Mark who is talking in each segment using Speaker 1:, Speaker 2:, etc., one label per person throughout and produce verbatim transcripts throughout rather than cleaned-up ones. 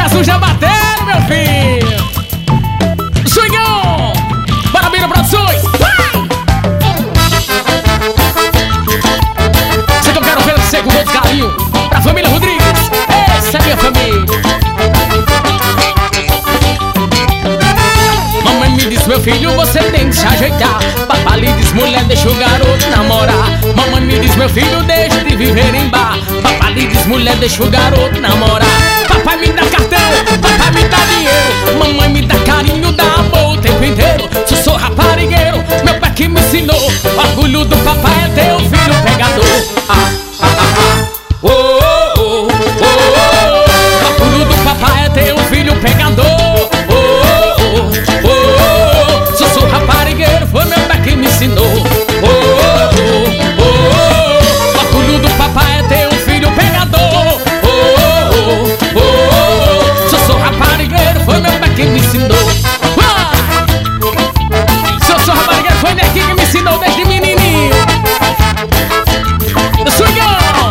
Speaker 1: sucesso já batendo, meu filho. Swingão, Parabéns Produções. Sei que eu quero ver você com todo carinho. Pra família Rodrigues, essa é minha família. Mamãe me diz, meu filho, você tem que se ajeitar. Papai lhe diz, mulher, deixa o garoto namorar. Mamãe me diz, meu filho, deixa de viver em bar. Papai lhe diz, mulher, deixa o garoto namorar. Papai me dá cartão, papai me dá dinheiro. Mamãe me dá carinho, dá amor o tempo inteiro. Se eu sou raparigueiro, meu pai que me ensinou. Orgulho do papai é ter um filho pegador. Ah, ah, ah, ah. Oh, oh, oh, oh, oh. Orgulho do papai é ter um filho pegador. Oh, oh, oh, oh, oh. Se eu sou raparigueiro, foi meu pai que me ensinou. Oh, oh, oh, oh. Orgulho do papai é ter um filho pegador. Oh, oh, oh, oh. Se eu sou raparigueiro, foi meu pai que me ensinou. Ah! Se eu sou raparigueiro, foi daqui que me ensinou desde menininho. Swingão!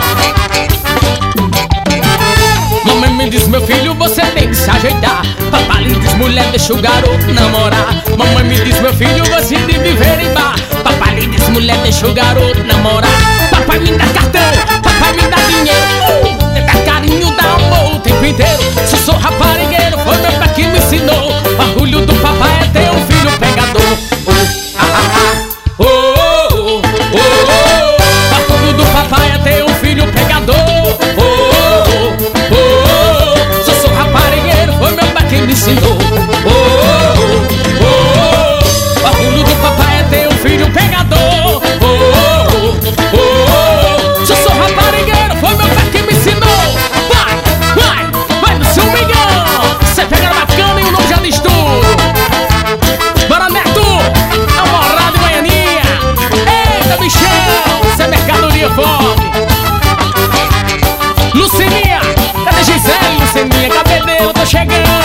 Speaker 1: Mamãe me diz, meu filho, você tem que se ajeitar. Papai lhe diz, mulher, deixa o garoto namorar. Mamãe me diz, meu filho, você de viver em bar. Papai lhe diz, mulher, deixa o garoto namorar. Papai me dá cartão, papai me dá dinheiro. Me dá carinho, dá amor o tempo inteiro. Se eu sou raparigueiro, foi meu pai que me ensinou. Orgulho do papai é ter um filho pegador. Oh, ah, ah, ah. Oh, oh, oh, oh, oh. Orgulho do papai é ter um filho pegador. Oh, oh, oh, oh. Se eu sou raparigueiro, foi meu pai que me ensinou. Oh, oh, oh, oh. Orgulho do papai é ter um filho pegador. Oh, oh, oh, oh. Se eu sou raparigueiro, foi meu pai que me ensinou. Vai, vai, vai no seu migão. Você pega bacana e o nome já diz tudo. Bora, Neto, Amorado e Baianinha. Eita, bichão, isso é mercadoria forte. Lucininha, cadê Gisele, Lucininha? Cabedelo, tô chegando.